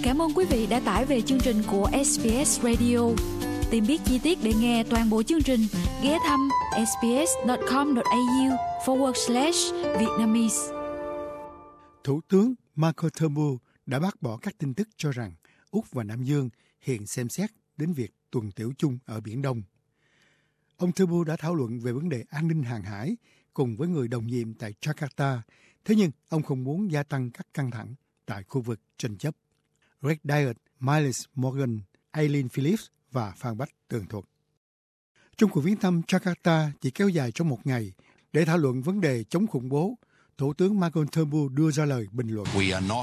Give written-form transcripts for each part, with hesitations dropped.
Cảm ơn quý vị đã tải về chương trình của SBS Radio. Tìm biết chi tiết để nghe toàn bộ chương trình, ghé thăm sbs.com.au/Vietnamese. Thủ tướng Malcolm Turnbull đã bác bỏ các tin tức cho rằng Úc và Nam Dương hiện xem xét đến việc tuần tiễu chung ở Biển Đông. Ông Turnbull đã thảo luận về vấn đề an ninh hàng hải cùng với người đồng nhiệm tại Jakarta, thế nhưng ông không muốn gia tăng các căng thẳng tại khu vực tranh chấp. Greg Dyett, Miles Morgan, Aileen Phillips và Phan Bách tường thuật. Trong cuộc viếng thăm Jakarta chỉ kéo dài trong một ngày để thảo luận vấn đề chống khủng bố, Thủ tướng Malcolm Turnbull đưa ra lời bình luận.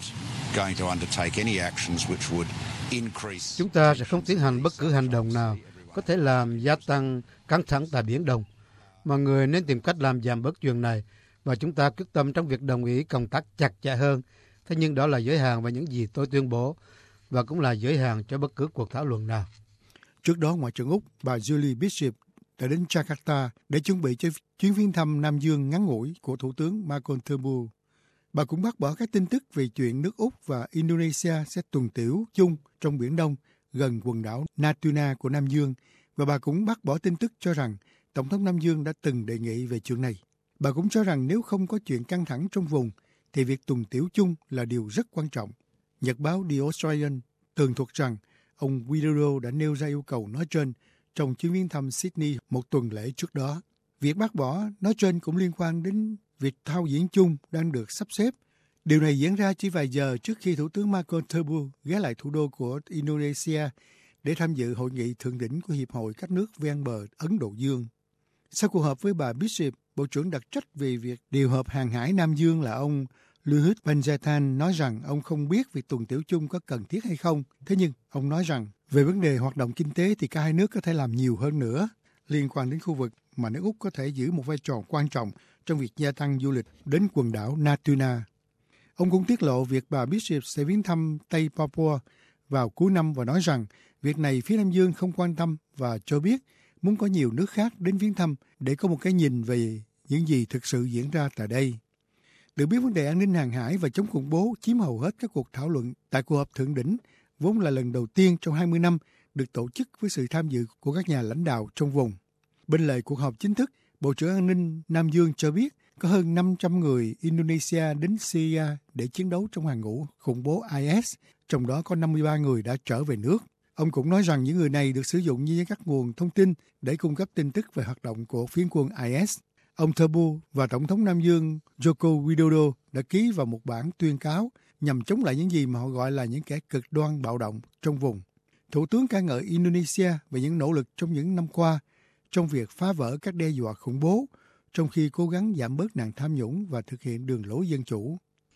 Chúng ta sẽ không tiến hành bất cứ hành động nào có thể làm gia tăng căng thẳng tại Biển Đông. Mọi người nên tìm cách làm giảm bớt chuyện này và chúng ta quyết tâm trong việc đồng ý cộng tác chặt chẽ hơn. Thế nhưng đó là giới hạn và những gì tôi tuyên bố và cũng là giới hạn cho bất cứ cuộc thảo luận nào. Trước đó, Ngoại trưởng Úc bà Julie Bishop đã đến Jakarta để chuẩn bị cho chuyến viếng thăm Nam Dương ngắn ngủi của Thủ tướng Malcolm Turnbull. Bà cũng bác bỏ các tin tức về chuyện nước Úc và Indonesia sẽ tuần tiễu chung trong Biển Đông gần quần đảo Natuna của Nam Dương, và bà cũng bác bỏ tin tức cho rằng Tổng thống Nam Dương đã từng đề nghị về chuyện này. Bà cũng cho rằng nếu không có chuyện căng thẳng trong vùng, thì việc tuần tiễu chung là điều rất quan trọng. Nhật báo The Australian tường thuật rằng ông Widodo đã nêu ra yêu cầu nói trên trong chuyến viếng thăm Sydney một tuần lễ trước đó. Việc bác bỏ nói trên cũng liên quan đến việc thao diễn chung đang được sắp xếp. Điều này diễn ra chỉ vài giờ trước khi Thủ tướng Malcolm Turnbull ghé lại thủ đô của Indonesia để tham dự hội nghị thượng đỉnh của Hiệp hội các nước ven bờ Ấn Độ Dương. Sau cuộc họp với bà Bishop, Bộ trưởng đặc trách về việc điều hợp hàng hải Nam Dương là ông Luhut Panjaitan nói rằng ông không biết việc tuần tiễu chung có cần thiết hay không. Thế nhưng ông nói rằng về vấn đề hoạt động kinh tế thì cả hai nước có thể làm nhiều hơn nữa liên quan đến khu vực mà nước Úc có thể giữ một vai trò quan trọng trong việc gia tăng du lịch đến quần đảo Natuna. Ông cũng tiết lộ việc bà Bishop sẽ viếng thăm Tây Papua vào cuối năm và nói rằng việc này phía Nam Dương không quan tâm và cho biết muốn có nhiều nước khác đến viếng thăm để có một cái nhìn về những gì thực sự diễn ra tại đây. Được biết, vấn đề an ninh hàng hải và chống khủng bố chiếm hầu hết các cuộc thảo luận tại cuộc họp thượng đỉnh, vốn là lần đầu tiên trong 20 năm được tổ chức với sự tham dự của các nhà lãnh đạo trong vùng. Bên lề cuộc họp chính thức, Bộ trưởng An ninh Nam Dương cho biết có hơn 500 người Indonesia đến Syria để chiến đấu trong hàng ngũ khủng bố IS, trong đó có 53 người đã trở về nước. Ông cũng nói rằng những người này được sử dụng như các nguồn thông tin để cung cấp tin tức về hoạt động của phiến quân IS. Ông Turnbull và Tổng thống Nam Dương Joko Widodo đã ký vào một bản tuyên cáo nhằm chống lại những gì mà họ gọi là những kẻ cực đoan bạo động trong vùng. Thủ tướng ca ngợi Indonesia về những nỗ lực trong những năm qua trong việc phá vỡ các đe dọa khủng bố, trong khi cố gắng giảm bớt nạn tham nhũng và thực hiện đường lối dân chủ.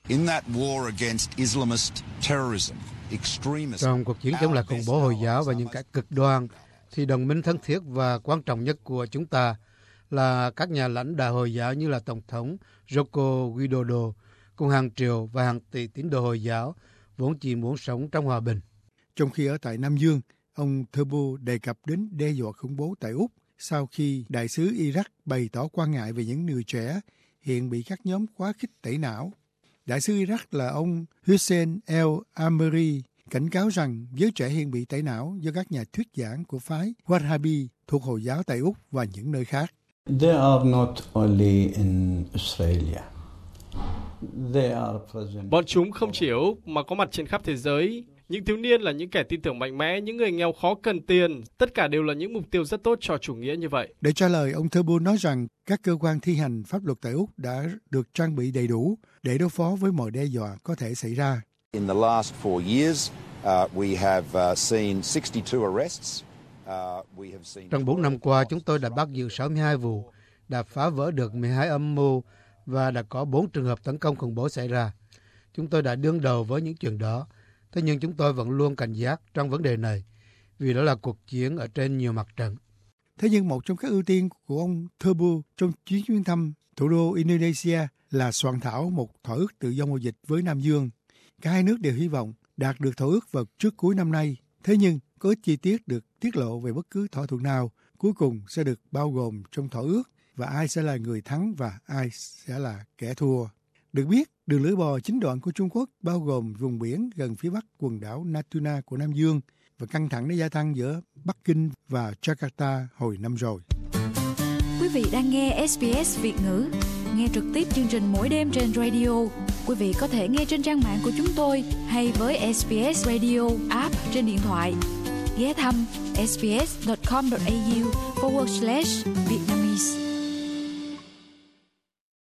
Trong cuộc chiến chống lại khủng bố Hồi giáo và những kẻ cực đoan, thì đồng minh thân thiết và quan trọng nhất của chúng ta là các nhà lãnh đạo Hồi giáo như là Tổng thống Joko Widodo, cùng hàng triệu và hàng tỷ tín đồ Hồi giáo vốn chỉ muốn sống trong hòa bình. Trong khi ở tại Nam Dương, ông Turnbull đề cập đến đe dọa khủng bố tại Úc sau khi đại sứ Iraq bày tỏ quan ngại về những người trẻ hiện bị các nhóm quá khích tẩy não. Đại sứ Iraq là ông Hussein El Ameri cảnh cáo rằng giới trẻ hiện bị tẩy não do các nhà thuyết giảng của phái Wahhabi thuộc Hồi giáo tại Úc và những nơi khác. They are not only in Australia. They are present. Bọn chúng không chỉ ở Úc mà có mặt trên khắp thế giới. Những thiếu niên là những kẻ tin tưởng mạnh mẽ, những người nghèo khó cần tiền. Tất cả đều là những mục tiêu rất tốt cho chủ nghĩa như vậy. Để trả lời, ông Turnbull nói rằng các cơ quan thi hành pháp luật tại Úc đã được trang bị đầy đủ để đối phó với mọi đe dọa có thể xảy ra. In the last 4 years, we have seen 62 arrests. Trong 4 năm qua, chúng tôi đã bắt giữ 62 vụ, đã phá vỡ được 12 âm mưu và đã có 4 trường hợp tấn công khủng bố xảy ra. Chúng tôi đã đương đầu với những chuyện đó, thế nhưng chúng tôi vẫn luôn cảnh giác trong vấn đề này, vì đó là cuộc chiến ở trên nhiều mặt trận. Thế nhưng một trong các ưu tiên của ông Turnbull trong chuyến thăm thủ đô Indonesia là soạn thảo một thỏa ước tự do mậu dịch với Nam Dương. Cả hai nước đều hy vọng đạt được thỏa ước vào trước cuối năm nay. Thế nhưng có ít chi tiết được tiết lộ về bất cứ thỏa thuận nào cuối cùng sẽ được bao gồm trong thỏa ước và ai sẽ là người thắng và ai sẽ là kẻ thua. Được biết, Đường lưỡi bò chín đoạn của Trung Quốc bao gồm vùng biển gần phía bắc quần đảo Natuna của Nam Dương và căng thẳng đã gia tăng giữa Bắc Kinh và Jakarta hồi năm rồi. Quý vị đang nghe SBS Việt ngữ. Nghe trực tiếp chương trình mỗi đêm trên radio. Quý vị có thể nghe trên trang mạng của chúng tôi hay với SBS Radio app trên điện thoại. Ghé thăm sbs.com.au/Vietnamese.